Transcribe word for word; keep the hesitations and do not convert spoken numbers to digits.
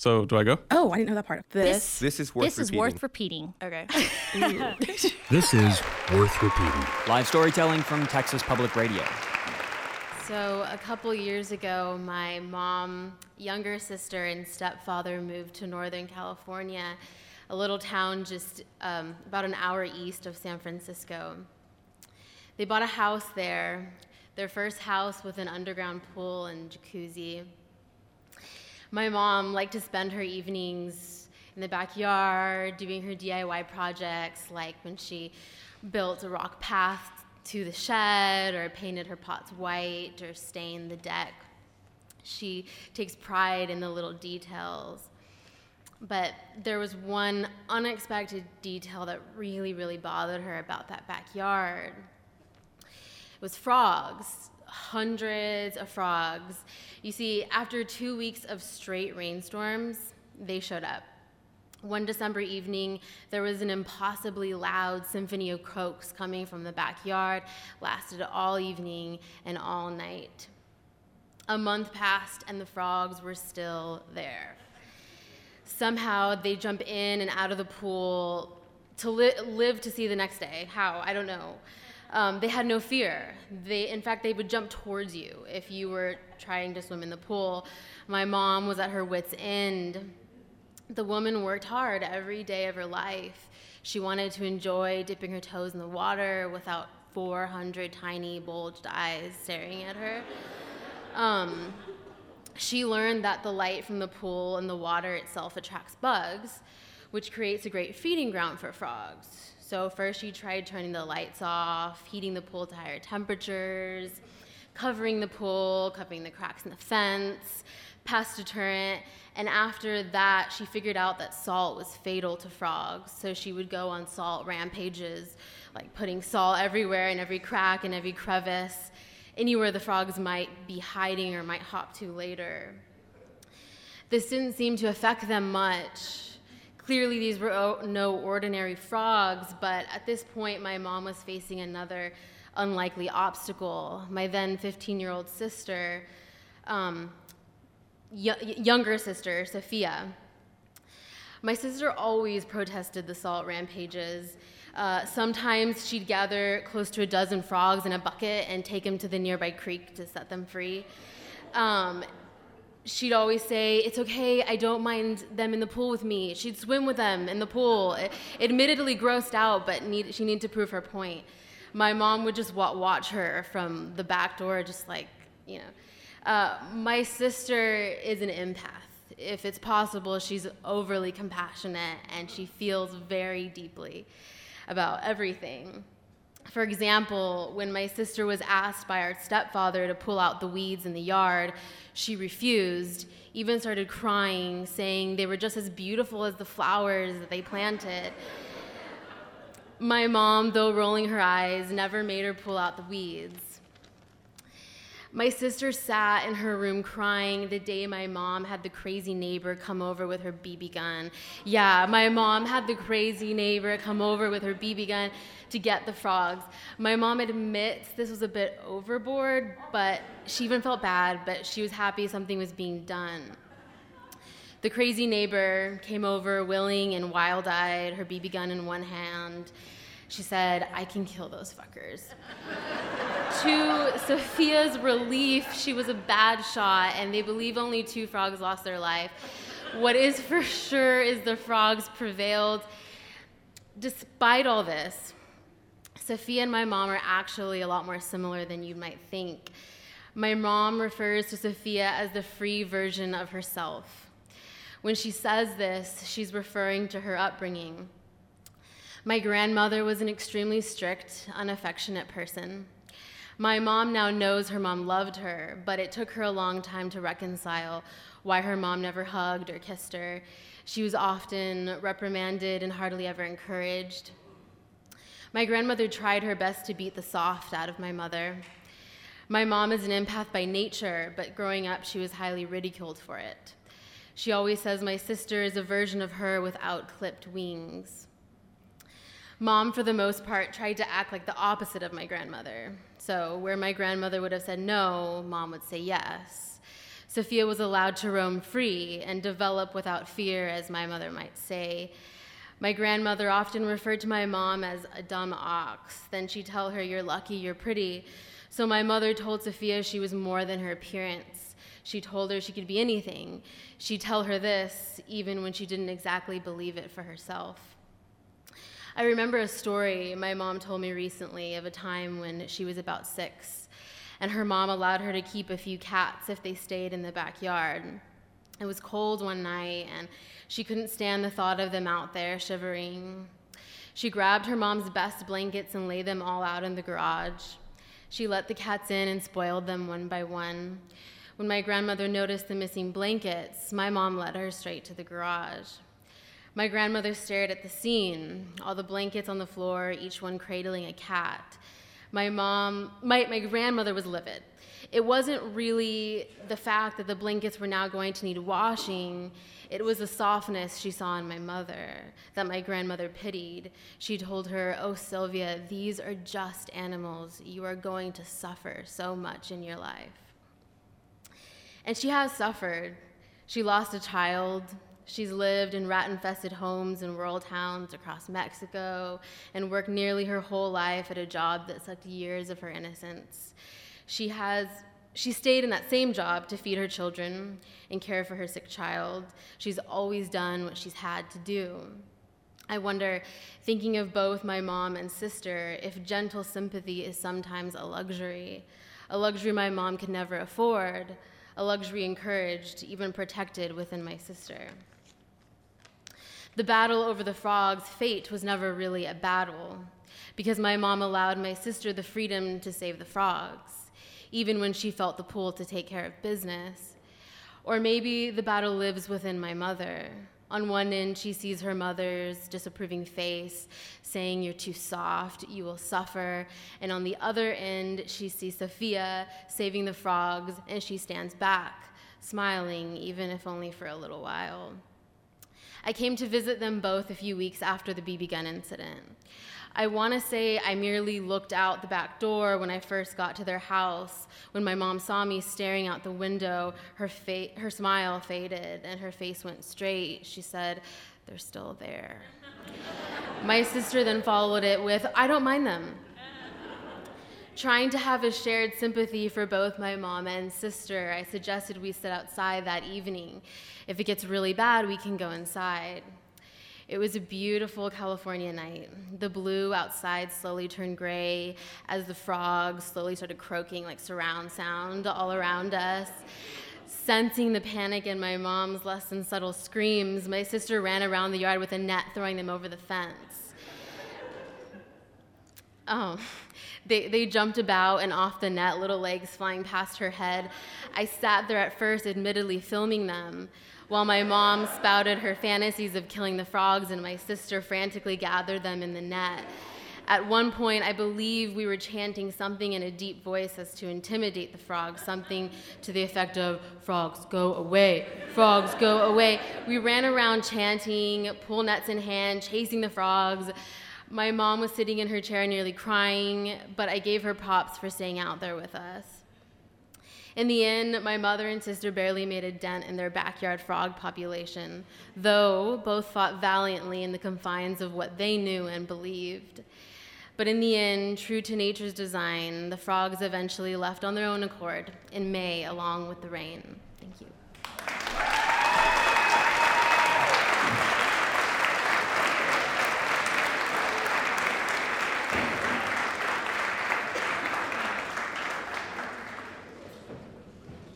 So do I go? Oh, I didn't know that part. This, This is worth this is repeating. worth repeating. Okay. This is worth repeating. Live storytelling from Texas Public Radio. So a couple years ago, my mom, younger sister, and stepfather moved to Northern California, a little town just um, about an hour east of San Francisco. They bought a house there, their first house with an underground pool and jacuzzi. My mom liked to spend her evenings in the backyard doing her D I Y projects, like when she built a rock path to the shed or painted her pots white or stained the deck. She takes pride in the little details. But there was one unexpected detail that really, really bothered her about that backyard. It was frogs, hundreds of frogs. You see, after two weeks of straight rainstorms, they showed up. One December evening, there was an impossibly loud symphony of croaks coming from the backyard, lasted all evening and all night. A month passed and the frogs were still there. Somehow they jump in and out of the pool to li- live to see the next day. How? I don't know. Um, they had no fear. They, in fact, they would jump towards you if you were trying to swim in the pool. My mom was at her wit's end. The woman worked hard every day of her life. She wanted to enjoy dipping her toes in the water without four hundred tiny bulged eyes staring at her. Um, she learned that the light from the pool and the water itself attracts bugs, which creates a great feeding ground for frogs. So first she tried turning the lights off, heating the pool to higher temperatures, covering the pool, covering the cracks in the fence, pest deterrent, and after that she figured out that salt was fatal to frogs, so she would go on salt rampages, like putting salt everywhere in every crack and every crevice, anywhere the frogs might be hiding or might hop to later. This didn't seem to affect them much. Clearly, these were no ordinary frogs, but at this point, my mom was facing another unlikely obstacle. My then fifteen-year-old sister, um, y- younger sister, Sophia. My sister always protested the salt rampages. Uh, sometimes she'd gather close to a dozen frogs in a bucket and take them to the nearby creek to set them free. Um, She'd always say, "It's okay, I don't mind them in the pool with me." She'd swim with them in the pool. It, admittedly grossed out, but need, she needed to prove her point. My mom would just wa- watch her from the back door, just like, you know. Uh, my sister is an empath. If it's possible, she's overly compassionate, and she feels very deeply about everything. For example, when my sister was asked by our stepfather to pull out the weeds in the yard, she refused, even started crying, saying they were just as beautiful as the flowers that they planted. My mom, though rolling her eyes, never made her pull out the weeds. My sister sat in her room crying the day my mom had the crazy neighbor come over with her B B gun. Yeah, my mom had the crazy neighbor come over with her B B gun to get the frogs. My mom admits this was a bit overboard, but she even felt bad, but she was happy something was being done. The crazy neighbor came over willing and wild-eyed, her B B gun in one hand. She said, "I can kill those fuckers." To Sophia's relief, she was a bad shot, and they believe only two frogs lost their life. What is for sure is the frogs prevailed. Despite all this, Sophia and my mom are actually a lot more similar than you might think. My mom refers to Sophia as the free version of herself. When she says this, she's referring to her upbringing. My grandmother was an extremely strict, unaffectionate person. My mom now knows her mom loved her, but it took her a long time to reconcile why her mom never hugged or kissed her. She was often reprimanded and hardly ever encouraged. My grandmother tried her best to beat the soft out of my mother. My mom is an empath by nature, but growing up, she was highly ridiculed for it. She always says my sister is a version of her without clipped wings. Mom, for the most part, tried to act like the opposite of my grandmother. So where my grandmother would have said no, Mom would say yes. Sophia was allowed to roam free and develop without fear, as my mother might say. My grandmother often referred to my mom as a dumb ox. Then she'd tell her, "You're lucky, you're pretty." So my mother told Sophia she was more than her appearance. She told her she could be anything. She'd tell her this even when she didn't exactly believe it for herself. I remember a story my mom told me recently of a time when she was about six, and her mom allowed her to keep a few cats if they stayed in the backyard. It was cold one night, and she couldn't stand the thought of them out there shivering. She grabbed her mom's best blankets and laid them all out in the garage. She let the cats in and spoiled them one by one. When my grandmother noticed the missing blankets, my mom led her straight to the garage. My grandmother stared at the scene, all the blankets on the floor, each one cradling a cat. My mom, my, my grandmother was livid. It wasn't really the fact that the blankets were now going to need washing. It was the softness she saw in my mother that my grandmother pitied. She told her, "Oh, Sylvia, these are just animals. You are going to suffer so much in your life." And she has suffered. She lost a child. She's lived in rat-infested homes in rural towns across Mexico and worked nearly her whole life at a job that sucked years of her innocence. She has, she stayed in that same job to feed her children and care for her sick child. She's always done what she's had to do. I wonder, thinking of both my mom and sister, if gentle sympathy is sometimes a luxury, a luxury my mom could never afford, a luxury encouraged, even protected within my sister. The battle over the frog's fate was never really a battle, because my mom allowed my sister the freedom to save the frogs, even when she felt the pull to take care of business. Or maybe the battle lives within my mother. On one end, she sees her mother's disapproving face, saying, "You're too soft, you will suffer." And on the other end, she sees Sophia saving the frogs, and she stands back, smiling, even if only for a little while. I came to visit them both a few weeks after the B B gun incident. I want to say I merely looked out the back door when I first got to their house. When my mom saw me staring out the window, her fa- her smile faded and her face went straight. She said, "They're still there." My sister then followed it with, "I don't mind them." Trying to have a shared sympathy for both my mom and sister, I suggested we sit outside that evening. If it gets really bad, we can go inside. It was a beautiful California night. The blue outside slowly turned gray as the frogs slowly started croaking like surround sound all around us. Sensing the panic in my mom's less than subtle screams, my sister ran around the yard with a net, throwing them over the fence. Oh, they, they jumped about and off the net, little legs flying past her head. I sat there at first, admittedly filming them, while my mom spouted her fantasies of killing the frogs and my sister frantically gathered them in the net. At one point, I believe we were chanting something in a deep voice as to intimidate the frogs, something to the effect of, "Frogs, go away, frogs, go away." We ran around chanting, pool nets in hand, chasing the frogs. My mom was sitting in her chair nearly crying, but I gave her props for staying out there with us. In the end, my mother and sister barely made a dent in their backyard frog population, though both fought valiantly in the confines of what they knew and believed. But in the end, true to nature's design, the frogs eventually left on their own accord in May along with the rain. Thank you.